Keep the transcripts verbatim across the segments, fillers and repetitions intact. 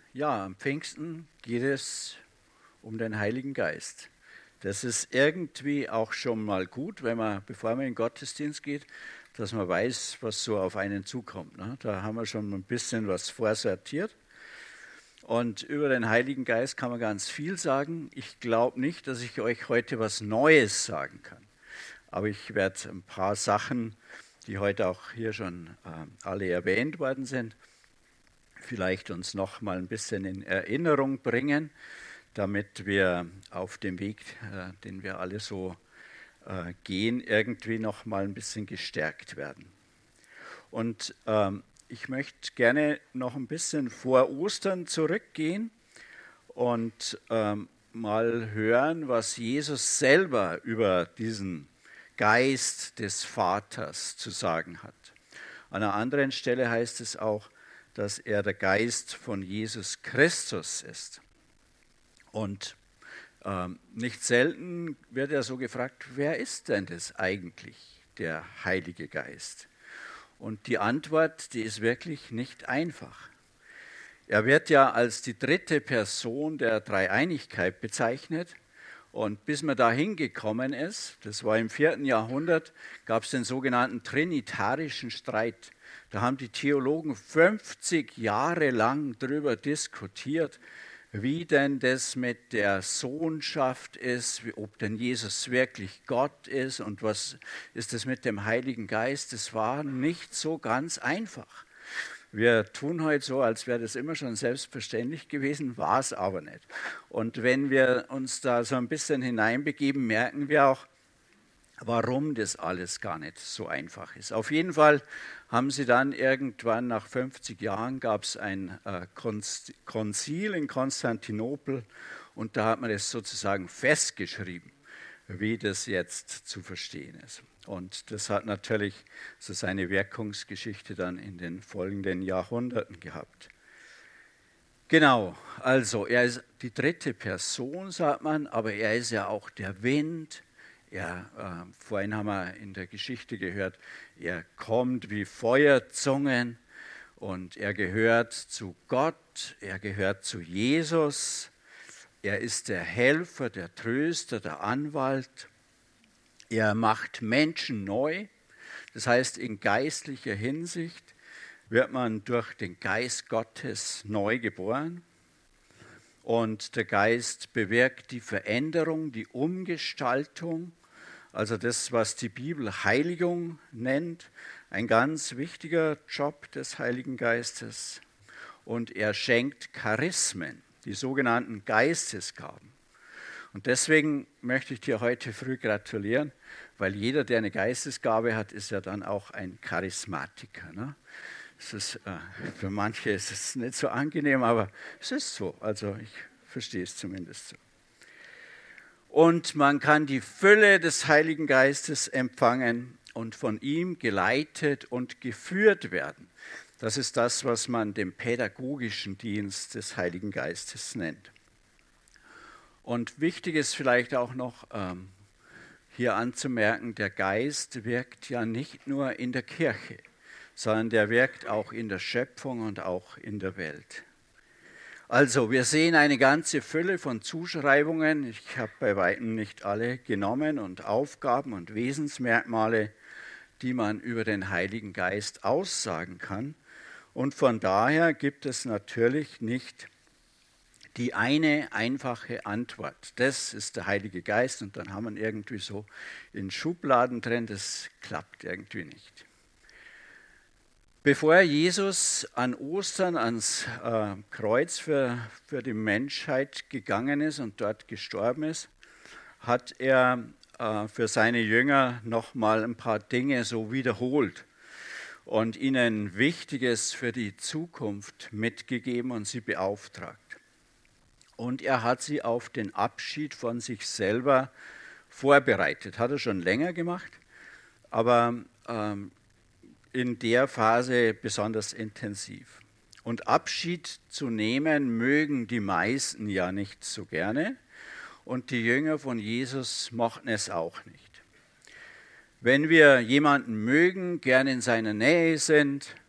Ja, am Pfingsten geht es um den Heiligen Geist. Das ist irgendwie auch schon mal gut, wenn man, bevor man in den Gottesdienst geht, dass man weiß, was so auf einen zukommt. Ne? Da haben wir schon ein bisschen was vorsortiert. Und über den Heiligen Geist kann man ganz viel sagen. Ich glaube nicht, dass ich euch heute was Neues sagen kann. Aber ich werde ein paar Sachen, die heute auch hier schon äh, alle erwähnt worden sind, vielleicht uns noch mal ein bisschen in Erinnerung bringen, damit wir auf dem Weg, äh, den wir alle so äh, gehen, irgendwie noch mal ein bisschen gestärkt werden. Und ähm, ich möchte gerne noch ein bisschen vor Ostern zurückgehen und ähm, mal hören, was Jesus selber über diesen Geist des Vaters zu sagen hat. An einer anderen Stelle heißt es auch, dass er der Geist von Jesus Christus ist. Und ähm, nicht selten wird er so gefragt, wer ist denn das eigentlich, der Heilige Geist? Und die Antwort, die ist wirklich nicht einfach. Er wird ja als die dritte Person der Dreieinigkeit bezeichnet. Und bis man da hingekommen ist, das war im vierten Jahrhundert, gab es den sogenannten trinitarischen Streit. Da haben die Theologen fünfzig Jahre lang darüber diskutiert, wie denn das mit der Sohnschaft ist, ob denn Jesus wirklich Gott ist und was ist das mit dem Heiligen Geist. Das war nicht so ganz einfach. Wir tun heute so, als wäre das immer schon selbstverständlich gewesen, war es aber nicht. Und wenn wir uns da so ein bisschen hineinbegeben, merken wir auch, warum das alles gar nicht so einfach ist. Auf jeden Fall haben sie dann irgendwann nach fünfzig Jahren, gab es ein äh, Konzil in Konstantinopel und da hat man das sozusagen festgeschrieben, wie das jetzt zu verstehen ist. Und das hat natürlich so seine Wirkungsgeschichte dann in den folgenden Jahrhunderten gehabt. Genau, also er ist die dritte Person, sagt man, aber er ist ja auch der Wind. Er, äh, vorhin haben wir in der Geschichte gehört, er kommt wie Feuerzungen und er gehört zu Gott, er gehört zu Jesus. Er ist der Helfer, der Tröster, der Anwalt. Er macht Menschen neu. Das heißt, in geistlicher Hinsicht wird man durch den Geist Gottes neu geboren. Und der Geist bewirkt die Veränderung, die Umgestaltung, also das, was die Bibel Heiligung nennt, ein ganz wichtiger Job des Heiligen Geistes. Und er schenkt Charismen, die sogenannten Geistesgaben. Und deswegen möchte ich dir heute früh gratulieren, weil jeder, der eine Geistesgabe hat, ist ja dann auch ein Charismatiker. Ne? Das ist, äh, für manche ist es nicht so angenehm, aber es ist so. Also ich verstehe es zumindest so. Und man kann die Fülle des Heiligen Geistes empfangen und von ihm geleitet und geführt werden. Das ist das, was man den pädagogischen Dienst des Heiligen Geistes nennt. Und wichtig ist vielleicht auch noch ähm, hier anzumerken, der Geist wirkt ja nicht nur in der Kirche, sondern der wirkt auch in der Schöpfung und auch in der Welt. Also wir sehen eine ganze Fülle von Zuschreibungen. Ich habe bei weitem nicht alle genommen und Aufgaben und Wesensmerkmale, die man über den Heiligen Geist aussagen kann. Und von daher gibt es natürlich nicht die eine einfache Antwort. Das ist der Heilige Geist und dann haben wir ihn irgendwie so in Schubladen drin. Das klappt irgendwie nicht. Bevor Jesus an Ostern ans äh, Kreuz für, für die Menschheit gegangen ist und dort gestorben ist, hat er äh, für seine Jünger nochmal ein paar Dinge so wiederholt und ihnen Wichtiges für die Zukunft mitgegeben und sie beauftragt. Und er hat sie auf den Abschied von sich selber vorbereitet. Hat er schon länger gemacht, aber ähm, in der Phase besonders intensiv. Und Abschied zu nehmen mögen die meisten ja nicht so gerne und die Jünger von Jesus mochten es auch nicht. Wenn wir jemanden mögen, gern in seiner Nähe sind,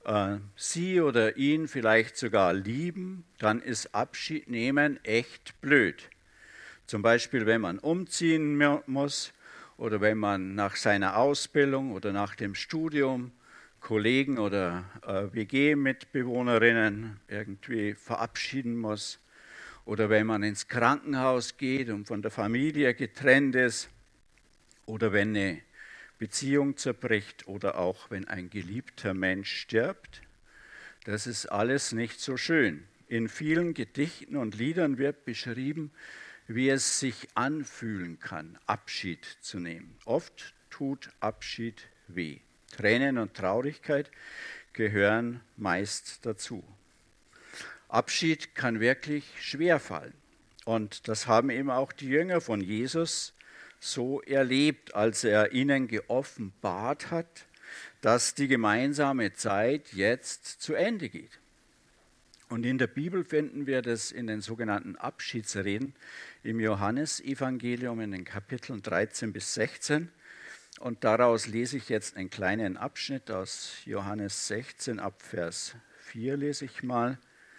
äh, sie oder ihn vielleicht sogar lieben, dann ist Abschied nehmen echt blöd. Zum Beispiel, wenn man umziehen muss oder wenn man nach seiner Ausbildung oder nach dem Studium Kollegen oder äh, W G-Mitbewohnerinnen irgendwie verabschieden muss oder wenn man ins Krankenhaus geht und von der Familie getrennt ist oder wenn eine Beziehung zerbricht oder auch wenn ein geliebter Mensch stirbt. Das ist alles nicht so schön. In vielen Gedichten und Liedern wird beschrieben, wie es sich anfühlen kann, Abschied zu nehmen. Oft tut Abschied weh. Tränen und Traurigkeit gehören meist dazu. Abschied kann wirklich schwer fallen. Und das haben eben auch die Jünger von Jesus so erlebt, als er ihnen geoffenbart hat, dass die gemeinsame Zeit jetzt zu Ende geht. Und in der Bibel finden wir das in den sogenannten Abschiedsreden im Johannesevangelium in den Kapiteln dreizehn bis sechzehn. Und daraus lese ich jetzt einen kleinen Abschnitt aus Johannes sechzehn, ab Vers vier lese ich mal.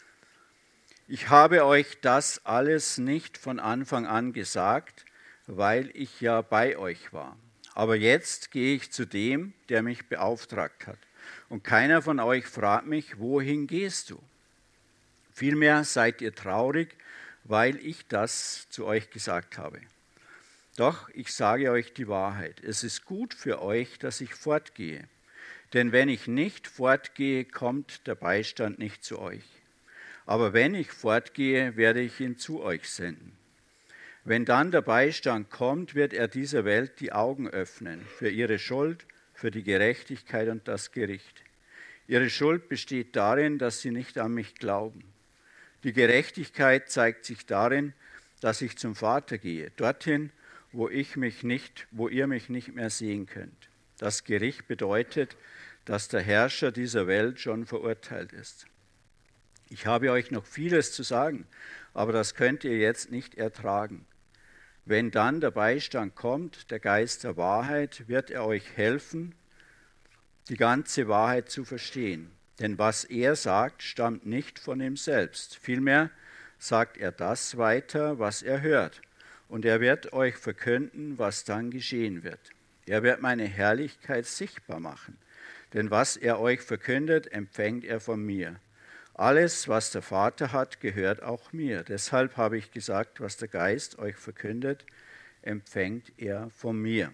Ich habe euch das alles nicht von Anfang an gesagt, weil ich ja bei euch war. Aber jetzt gehe ich zu dem, der mich beauftragt hat. Und keiner von euch fragt mich, wohin gehst du? Vielmehr seid ihr traurig, weil ich das zu euch gesagt habe. Doch ich sage euch die Wahrheit. Es ist gut für euch, dass ich fortgehe. Denn wenn ich nicht fortgehe, kommt der Beistand nicht zu euch. Aber wenn ich fortgehe, werde ich ihn zu euch senden. Wenn dann der Beistand kommt, wird er dieser Welt die Augen öffnen für ihre Schuld, für die Gerechtigkeit und das Gericht. Ihre Schuld besteht darin, dass sie nicht an mich glauben. Die Gerechtigkeit zeigt sich darin, dass ich zum Vater gehe, dorthin, wo ich mich nicht, wo ihr mich nicht mehr sehen könnt. Das Gericht bedeutet, dass der Herrscher dieser Welt schon verurteilt ist. Ich habe euch noch vieles zu sagen, aber das könnt ihr jetzt nicht ertragen. Wenn dann der Beistand kommt, der Geist der Wahrheit, wird er euch helfen, die ganze Wahrheit zu verstehen. Denn was er sagt, stammt nicht von ihm selbst. Vielmehr sagt er das weiter, was er hört. Und er wird euch verkünden, was dann geschehen wird. Er wird meine Herrlichkeit sichtbar machen. Denn was er euch verkündet, empfängt er von mir. Alles, was der Vater hat, gehört auch mir. Deshalb habe ich gesagt, was der Geist euch verkündet, empfängt er von mir.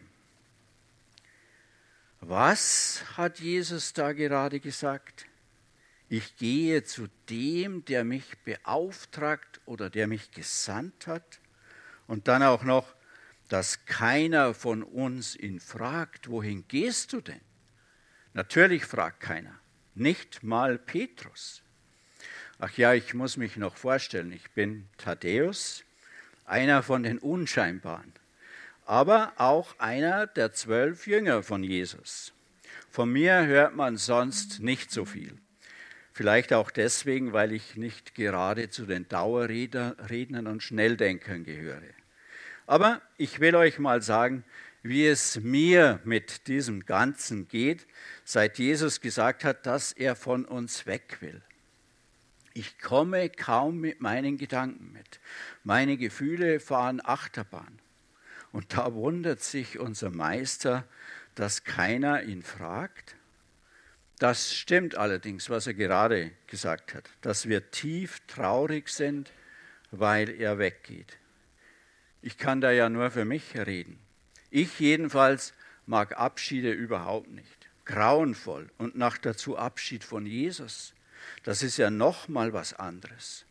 Was hat Jesus da gerade gesagt? Ich gehe zu dem, der mich beauftragt oder der mich gesandt hat. Und dann auch noch, dass keiner von uns ihn fragt, wohin gehst du denn? Natürlich fragt keiner, nicht mal Petrus. Ach ja, ich muss mich noch vorstellen, ich bin Thaddäus, einer von den Unscheinbaren, aber auch einer der zwölf Jünger von Jesus. Von mir hört man sonst nicht so viel. Vielleicht auch deswegen, weil ich nicht gerade zu den Dauerrednern und Schnelldenkern gehöre. Aber ich will euch mal sagen, wie es mir mit diesem Ganzen geht, seit Jesus gesagt hat, dass er von uns weg will. Ich komme kaum mit meinen Gedanken mit. Meine Gefühle fahren Achterbahn. Und da wundert sich unser Meister, dass keiner ihn fragt. Das stimmt allerdings, was er gerade gesagt hat, dass wir tief traurig sind, weil er weggeht. Ich kann da ja nur für mich reden. Ich jedenfalls mag Abschiede überhaupt nicht. Grauenvoll und noch dazu Abschied von Jesus. Das ist ja noch mal was anderes.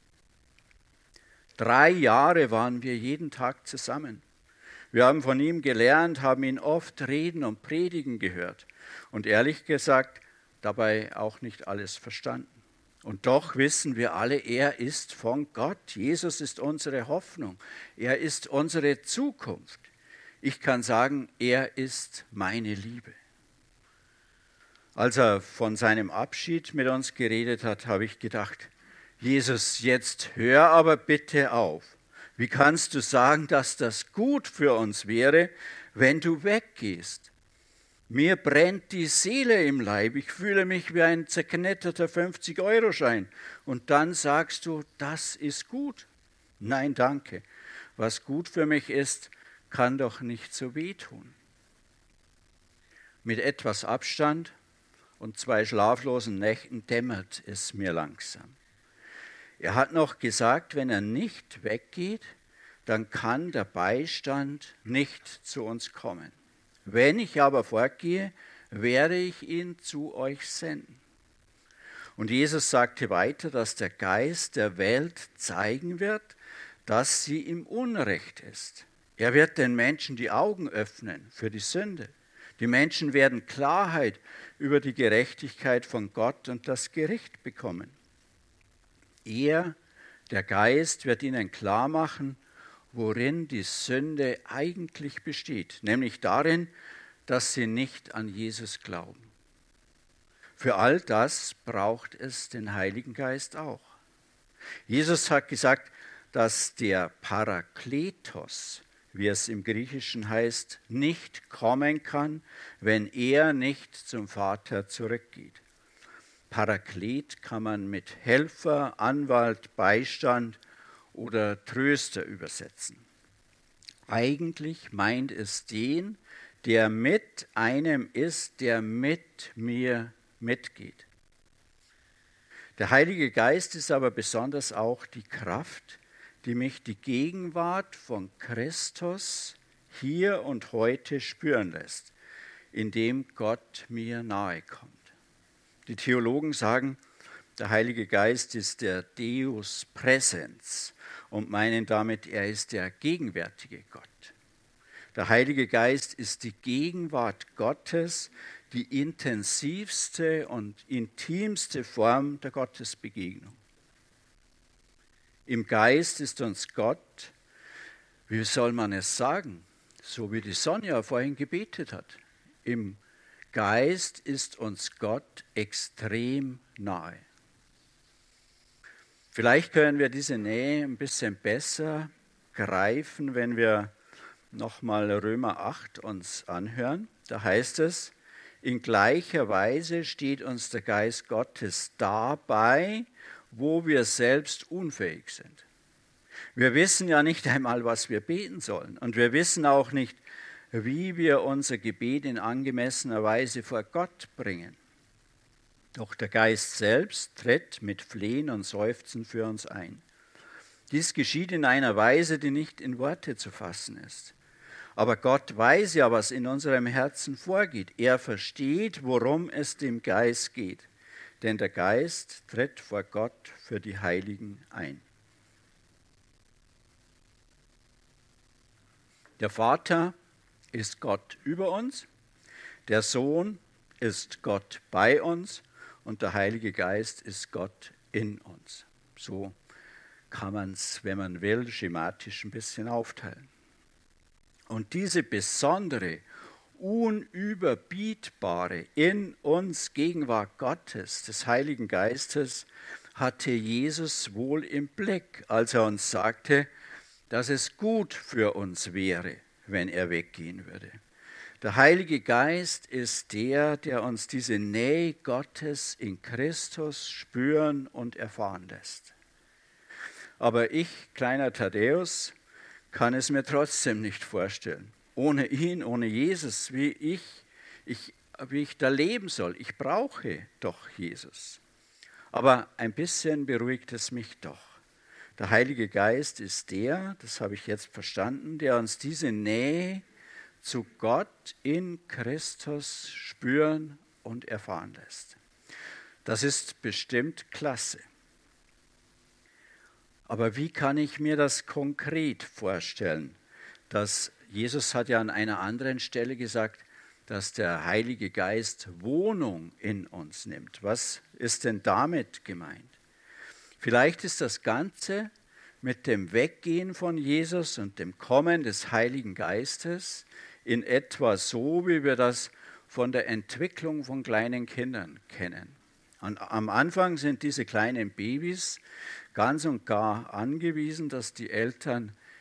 Drei Jahre waren wir jeden Tag zusammen. Wir haben von ihm gelernt, haben ihn oft reden und predigen gehört und ehrlich gesagt dabei auch nicht alles verstanden. Und doch wissen wir alle, er ist von Gott. Jesus ist unsere Hoffnung. Er ist unsere Zukunft. Ich kann sagen, er ist meine Liebe. Als er von seinem Abschied mit uns geredet hat, habe ich gedacht, Jesus, jetzt hör aber bitte auf. Wie kannst du sagen, dass das gut für uns wäre, wenn du weggehst? Mir brennt die Seele im Leib, ich fühle mich wie ein zerknetterter fünfzig-Euro-Schein. Und dann sagst du, das ist gut. Nein, danke. Was gut für mich ist, kann doch nicht so wehtun. Mit etwas Abstand und zwei schlaflosen Nächten dämmert es mir langsam. Er hat noch gesagt, wenn er nicht weggeht, dann kann der Beistand nicht zu uns kommen. Wenn ich aber fortgehe, werde ich ihn zu euch senden. Und Jesus sagte weiter, dass der Geist der Welt zeigen wird, dass sie im Unrecht ist. Er wird den Menschen die Augen öffnen für die Sünde. Die Menschen werden Klarheit über die Gerechtigkeit von Gott und das Gericht bekommen. Er, der Geist, wird ihnen klar machen, worin die Sünde eigentlich besteht, nämlich darin, dass sie nicht an Jesus glauben. Für all das braucht es den Heiligen Geist auch. Jesus hat gesagt, dass der Parakletos, wie es im Griechischen heißt, nicht kommen kann, wenn er nicht zum Vater zurückgeht. Paraklet kann man mit Helfer, Anwalt, Beistand oder Tröster übersetzen. Eigentlich meint es den, der mit einem ist, der mit mir mitgeht. Der Heilige Geist ist aber besonders auch die Kraft, die mich die Gegenwart von Christus hier und heute spüren lässt, indem Gott mir nahe kommt. Die Theologen sagen, der Heilige Geist ist der Deus Praesens und meinen damit, er ist der gegenwärtige Gott. Der Heilige Geist ist die Gegenwart Gottes, die intensivste und intimste Form der Gottesbegegnung. Im Geist ist uns Gott, wie soll man es sagen, so wie die Sonja vorhin gebetet hat. Im Geist ist uns Gott extrem nahe. Vielleicht können wir diese Nähe ein bisschen besser greifen, wenn wir nochmal Römer acht uns anhören. Da heißt es, in gleicher Weise steht uns der Geist Gottes dabei, wo wir selbst unfähig sind. Wir wissen ja nicht einmal, was wir beten sollen. Und wir wissen auch nicht, wie wir unser Gebet in angemessener Weise vor Gott bringen. Doch der Geist selbst tritt mit Flehen und Seufzen für uns ein. Dies geschieht in einer Weise, die nicht in Worte zu fassen ist. Aber Gott weiß ja, was in unserem Herzen vorgeht. Er versteht, worum es dem Geist geht. Denn der Geist tritt vor Gott für die Heiligen ein. Der Vater ist Gott über uns, der Sohn ist Gott bei uns und der Heilige Geist ist Gott in uns. So kann man es, wenn man will, schematisch ein bisschen aufteilen. Und diese besondere, unüberbietbare in uns Gegenwart Gottes, des Heiligen Geistes, hatte Jesus wohl im Blick, als er uns sagte, dass es gut für uns wäre, wenn er weggehen würde. Der Heilige Geist ist der, der uns diese Nähe Gottes in Christus spüren und erfahren lässt. Aber ich, kleiner Thaddäus, kann es mir trotzdem nicht vorstellen. Ohne ihn, ohne Jesus, wie ich, ich, wie ich da leben soll. Ich brauche doch Jesus. Aber ein bisschen beruhigt es mich doch. Der Heilige Geist ist der, das habe ich jetzt verstanden, der uns diese Nähe zu Gott in Christus spüren und erfahren lässt. Das ist bestimmt klasse. Aber wie kann ich mir das konkret vorstellen? Dass Jesus hat ja an einer anderen Stelle gesagt, dass der Heilige Geist Wohnung in uns nimmt. Was ist denn damit gemeint? Vielleicht ist das Ganze mit dem Weggehen von Jesus und dem Kommen des Heiligen Geistes in etwa so, wie wir das von der Entwicklung von kleinen Kindern kennen. Und am Anfang sind diese kleinen Babys ganz und gar angewiesen, dass die Eltern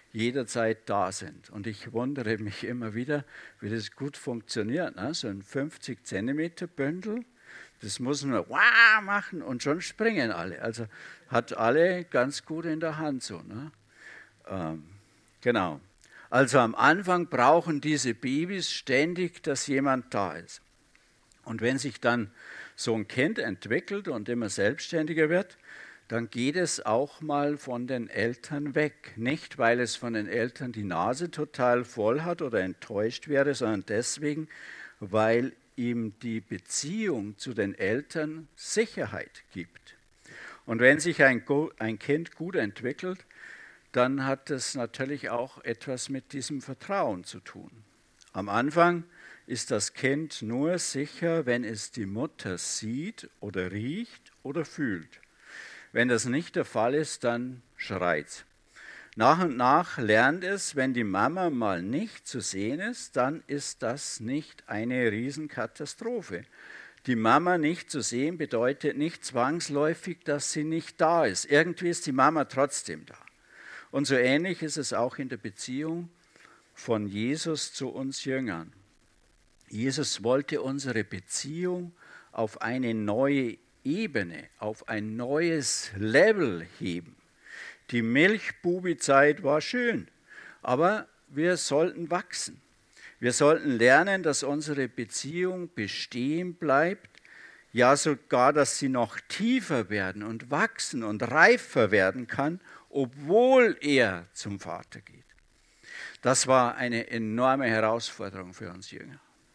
jederzeit da sind. Und ich wundere mich immer wieder, wie das gut funktioniert. Ne? So ein fünfzig Zentimeter Bündel, das muss man wow machen und schon springen alle. Also hat alle ganz gut in der Hand so. Ne? Ähm, genau. Also am Anfang brauchen diese Babys ständig, dass jemand da ist. Und wenn sich dann so ein Kind entwickelt und immer selbstständiger wird, dann geht es auch mal von den Eltern weg. Nicht, weil es von den Eltern die Nase total voll hat oder enttäuscht wäre, sondern deswegen, weil ihm die Beziehung zu den Eltern Sicherheit gibt. Und wenn sich ein, ein Kind gut entwickelt, dann hat das natürlich auch etwas mit diesem Vertrauen zu tun. Am Anfang ist das Kind nur sicher, wenn es die Mutter sieht oder riecht oder fühlt. Wenn das nicht der Fall ist, dann schreit's. Nach und nach lernt es, wenn die Mama mal nicht zu sehen ist, dann ist das nicht eine Riesenkatastrophe. Die Mama nicht zu sehen bedeutet nicht zwangsläufig, dass sie nicht da ist. Irgendwie ist die Mama trotzdem da. Und so ähnlich ist es auch in der Beziehung von Jesus zu uns Jüngern. Jesus wollte unsere Beziehung auf eine neue Ebene, auf ein neues Level heben. Die Milchbubi-Zeit war schön, aber wir sollten wachsen. Wir sollten lernen, dass unsere Beziehung bestehen bleibt, ja sogar, dass sie noch tiefer werden und wachsen und reifer werden kann, obwohl er zum Vater geht. Das war eine enorme Herausforderung für uns Jünger.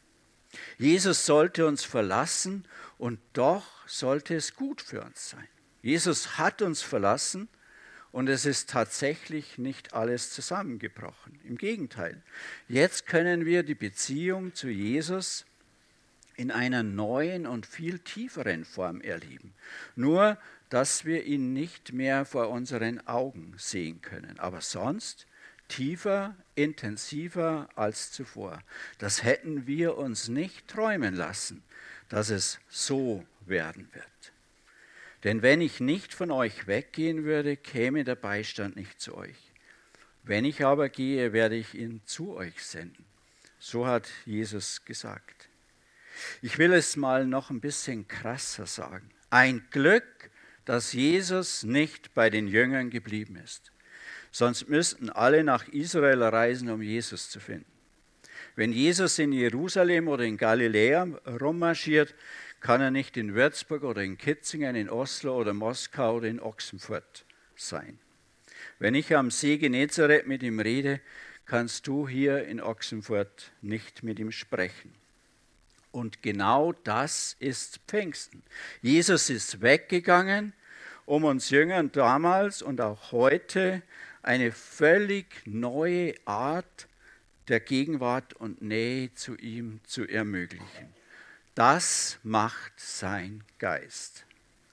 Jesus sollte uns verlassen und doch sollte es gut für uns sein. Jesus hat uns verlassen und es ist tatsächlich nicht alles zusammengebrochen. Im Gegenteil, jetzt können wir die Beziehung zu Jesus in einer neuen und viel tieferen Form erleben. Nur, dass wir ihn nicht mehr vor unseren Augen sehen können. Aber sonst tiefer, intensiver als zuvor. Das hätten wir uns nicht träumen lassen, dass es so werden wird. Denn wenn ich nicht von euch weggehen würde, käme der Beistand nicht zu euch. Wenn ich aber gehe, werde ich ihn zu euch senden. So hat Jesus gesagt. Ich will es mal noch ein bisschen krasser sagen. Ein Glück, dass Jesus nicht bei den Jüngern geblieben ist. Sonst müssten alle nach Israel reisen, um Jesus zu finden. Wenn Jesus in Jerusalem oder in Galiläa rummarschiert, kann er nicht in Würzburg oder in Kitzingen, in Oslo oder Moskau oder in Ochsenfurt sein. Wenn ich am See Genezareth mit ihm rede, kannst du hier in Ochsenfurt nicht mit ihm sprechen. Und genau das ist Pfingsten. Jesus ist weggegangen, um uns Jüngern damals und auch heute eine völlig neue Art der Gegenwart und Nähe zu ihm zu ermöglichen. Das macht sein Geist.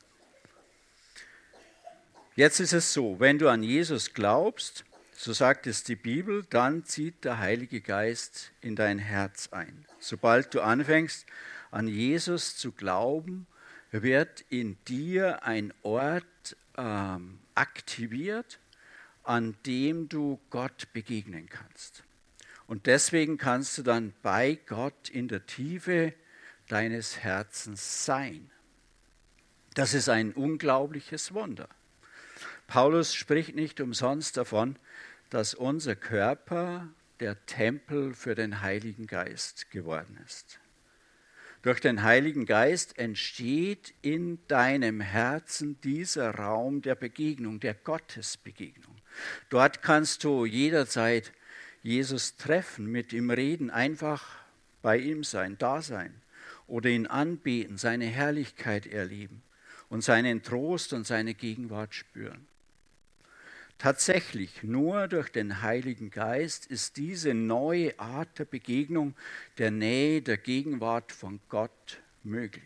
Jetzt ist es so, wenn du an Jesus glaubst, so sagt es die Bibel, dann zieht der Heilige Geist in dein Herz ein. Sobald du anfängst, an Jesus zu glauben, wird in dir ein Ort ähm, aktiviert, an dem du Gott begegnen kannst. Und deswegen kannst du dann bei Gott in der Tiefe deines Herzens sein. Das ist ein unglaubliches Wunder. Paulus spricht nicht umsonst davon, dass unser Körper der Tempel für den Heiligen Geist geworden ist. Durch den Heiligen Geist entsteht in deinem Herzen dieser Raum der Begegnung, der Gottesbegegnung. Dort kannst du jederzeit Jesus treffen, mit ihm reden, einfach bei ihm sein, da sein oder ihn anbeten, seine Herrlichkeit erleben und seinen Trost und seine Gegenwart spüren. Tatsächlich, nur durch den Heiligen Geist ist diese neue Art der Begegnung, der Nähe, der Gegenwart von Gott möglich.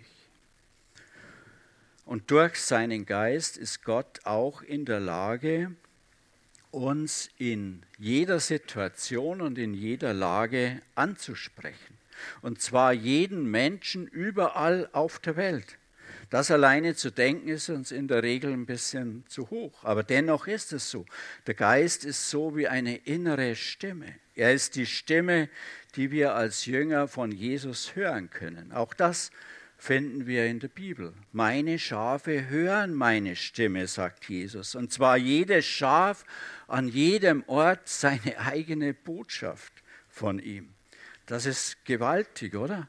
Und durch seinen Geist ist Gott auch in der Lage, uns in jeder Situation und in jeder Lage anzusprechen. Und zwar jeden Menschen überall auf der Welt. Das alleine zu denken ist uns in der Regel ein bisschen zu hoch. Aber dennoch ist es so. Der Geist ist so wie eine innere Stimme. Er ist die Stimme, die wir als Jünger von Jesus hören können. Auch das finden wir in der Bibel. Meine Schafe hören meine Stimme, sagt Jesus. Und zwar jedes Schaf an jedem Ort seine eigene Botschaft von ihm. Das ist gewaltig, oder?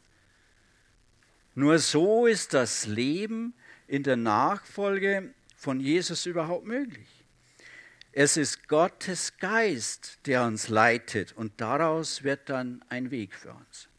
Nur so ist das Leben in der Nachfolge von Jesus überhaupt möglich. Es ist Gottes Geist, der uns leitet und daraus wird dann ein Weg für uns.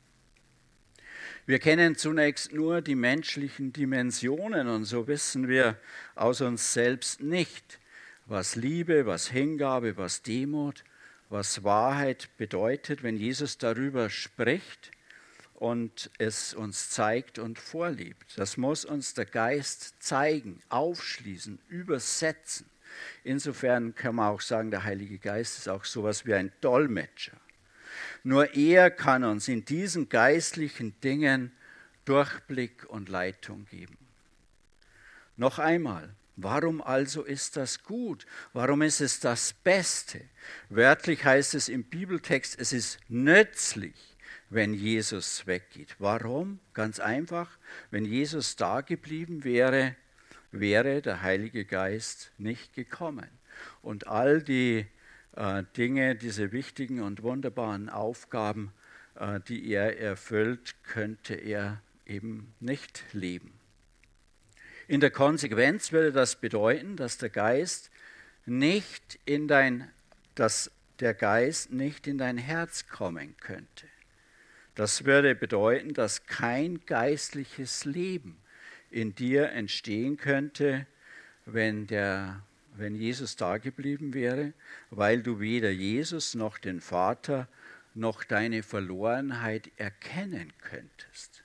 Wir kennen zunächst nur die menschlichen Dimensionen und so wissen wir aus uns selbst nicht, was Liebe, was Hingabe, was Demut, was Wahrheit bedeutet, wenn Jesus darüber spricht und es uns zeigt und vorlebt. Das muss uns der Geist zeigen, aufschließen, übersetzen. Insofern kann man auch sagen, der Heilige Geist ist auch sowas wie ein Dolmetscher. Nur er kann uns in diesen geistlichen Dingen Durchblick und Leitung geben. Noch einmal, warum also ist das gut? Warum ist es das Beste? Wörtlich heißt es im Bibeltext, es ist nützlich, wenn Jesus weggeht. Warum? Ganz einfach, wenn Jesus da geblieben wäre, wäre der Heilige Geist nicht gekommen. Und all die äh, Dinge, diese wichtigen und wunderbaren Aufgaben, äh, die er erfüllt, könnte er eben nicht leben. In der Konsequenz würde das bedeuten, dass der Geist nicht in dein, dass der Geist nicht in dein Herz kommen könnte. Das würde bedeuten, dass kein geistliches Leben in dir entstehen könnte, wenn, der, wenn Jesus da geblieben wäre, weil du weder Jesus noch den Vater noch deine Verlorenheit erkennen könntest.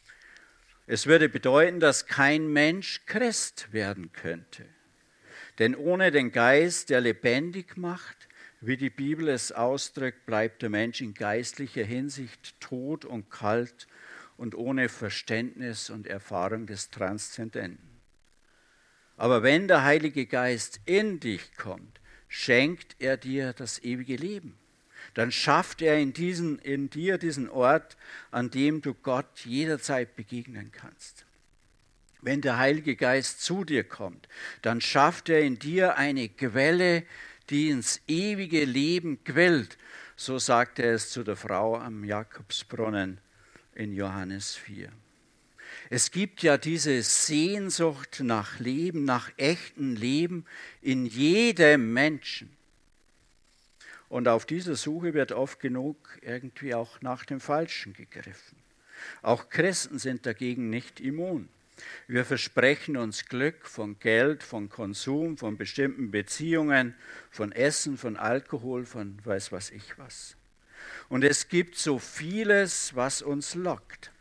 Es würde bedeuten, dass kein Mensch Christ werden könnte. Denn ohne den Geist, der lebendig macht, wie die Bibel es ausdrückt, bleibt der Mensch in geistlicher Hinsicht tot und kalt und ohne Verständnis und Erfahrung des Transzendenten. Aber wenn der Heilige Geist in dich kommt, schenkt er dir das ewige Leben. Dann schafft er in, diesen, in dir diesen Ort, an dem du Gott jederzeit begegnen kannst. Wenn der Heilige Geist zu dir kommt, dann schafft er in dir eine Quelle, die ins ewige Leben quillt. So sagte er es zu der Frau am Jakobsbrunnen in Johannes vier. Es gibt ja diese Sehnsucht nach Leben, nach echtem Leben in jedem Menschen. Und auf dieser Suche wird oft genug irgendwie auch nach dem Falschen gegriffen. Auch Christen sind dagegen nicht immun. Wir versprechen uns Glück von Geld, von Konsum, von bestimmten Beziehungen, von Essen, von Alkohol, von weiß was ich was. Und es gibt so vieles, was uns lockt.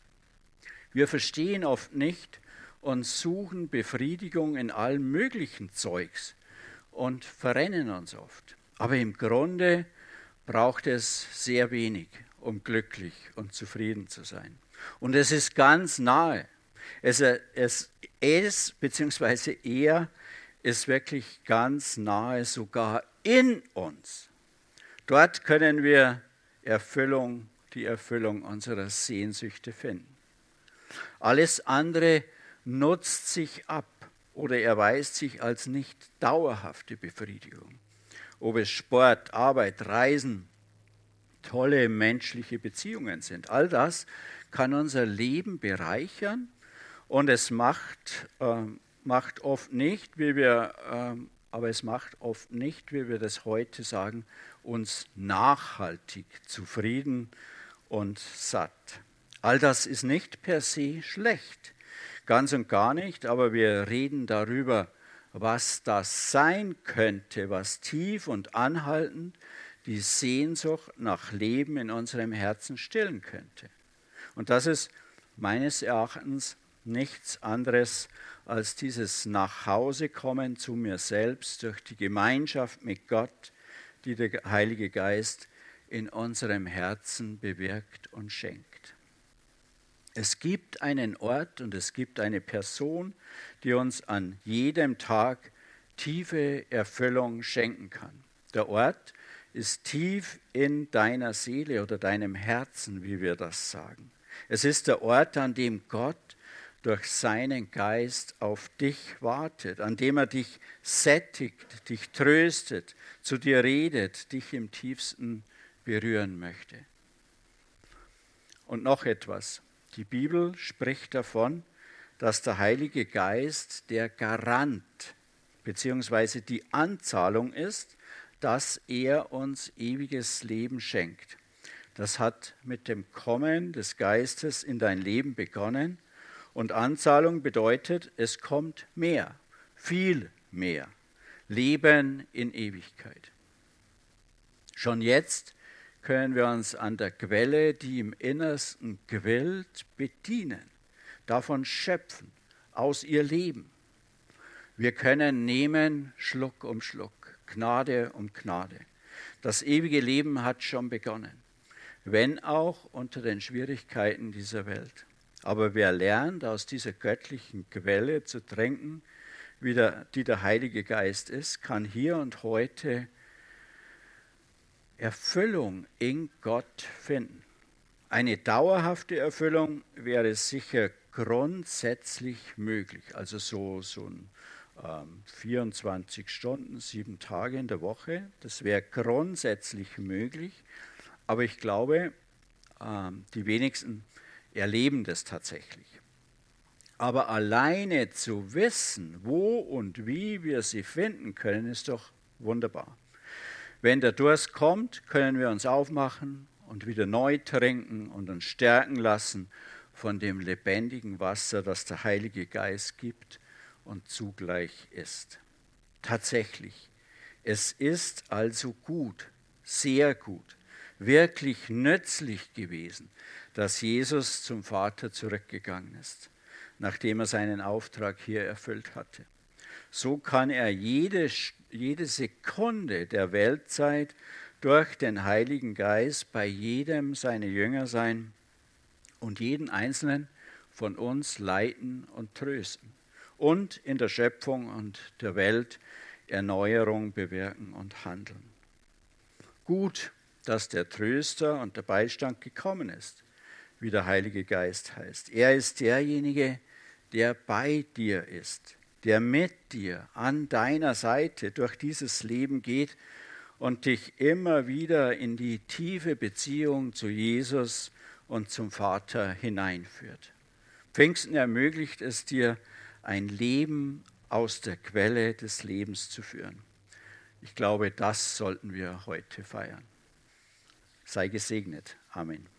Wir verstehen oft nicht und suchen Befriedigung in allem möglichen Zeugs und verrennen uns oft. Aber im Grunde braucht es sehr wenig, um glücklich und zufrieden zu sein. Und es ist ganz nahe. Es, es ist, beziehungsweise er ist wirklich ganz nahe, sogar in uns. Dort können wir Erfüllung, die Erfüllung unserer Sehnsüchte finden. Alles andere nutzt sich ab oder erweist sich als nicht dauerhafte Befriedigung. Ob es Sport, Arbeit, Reisen, tolle menschliche Beziehungen sind, all das kann unser Leben bereichern. Und es macht, äh, macht oft nicht, wie wir, äh, aber es macht oft nicht, wie wir das heute sagen, uns nachhaltig zufrieden und satt. All das ist nicht per se schlecht, ganz und gar nicht, aber wir reden darüber, was das sein könnte, was tief und anhaltend die Sehnsucht nach Leben in unserem Herzen stillen könnte. Und das ist meines Erachtens nichts anderes als dieses Nachhausekommen zu mir selbst durch die Gemeinschaft mit Gott, die der Heilige Geist in unserem Herzen bewirkt und schenkt. Es gibt einen Ort und es gibt eine Person, die uns an jedem Tag tiefe Erfüllung schenken kann. Der Ort ist tief in deiner Seele oder deinem Herzen, wie wir das sagen. Es ist der Ort, an dem Gott durch seinen Geist auf dich wartet, an dem er dich sättigt, dich tröstet, zu dir redet, dich im tiefsten berühren möchte. Und noch etwas. Die Bibel spricht davon, dass der Heilige Geist der Garant bzw. die Anzahlung ist, dass er uns ewiges Leben schenkt. Das hat mit dem Kommen des Geistes in dein Leben begonnen. Und Anzahlung bedeutet, es kommt mehr, viel mehr. Leben in Ewigkeit. Schon jetzt können wir uns an der Quelle, die im Innersten quillt, bedienen, davon schöpfen, aus ihr leben. Wir können nehmen Schluck um Schluck, Gnade um Gnade. Das ewige Leben hat schon begonnen, wenn auch unter den Schwierigkeiten dieser Welt. Aber wer lernt, aus dieser göttlichen Quelle zu trinken, wie der, die der Heilige Geist ist, kann hier und heute Erfüllung in Gott finden. Eine dauerhafte Erfüllung wäre sicher grundsätzlich möglich. Also so, so ein ähm, vierundzwanzig Stunden, sieben Tage in der Woche, das wäre grundsätzlich möglich. Aber ich glaube, ähm, die wenigsten erleben das tatsächlich. Aber alleine zu wissen, wo und wie wir sie finden können, ist doch wunderbar. Wenn der Durst kommt, können wir uns aufmachen und wieder neu trinken und uns stärken lassen von dem lebendigen Wasser, das der Heilige Geist gibt und zugleich ist. Tatsächlich, es ist also gut, sehr gut, wirklich nützlich gewesen, dass Jesus zum Vater zurückgegangen ist, nachdem er seinen Auftrag hier erfüllt hatte. So kann er jede, jede Sekunde der Weltzeit durch den Heiligen Geist bei jedem seiner Jünger sein und jeden Einzelnen von uns leiten und trösten und in der Schöpfung und der Welt Erneuerung bewirken und handeln. Gut, dass der Tröster und der Beistand gekommen ist, wie der Heilige Geist heißt. Er ist derjenige, der bei dir ist, der mit dir an deiner Seite durch dieses Leben geht und dich immer wieder in die tiefe Beziehung zu Jesus und zum Vater hineinführt. Pfingsten ermöglicht es dir, ein Leben aus der Quelle des Lebens zu führen. Ich glaube, das sollten wir heute feiern. Sei gesegnet. Amen.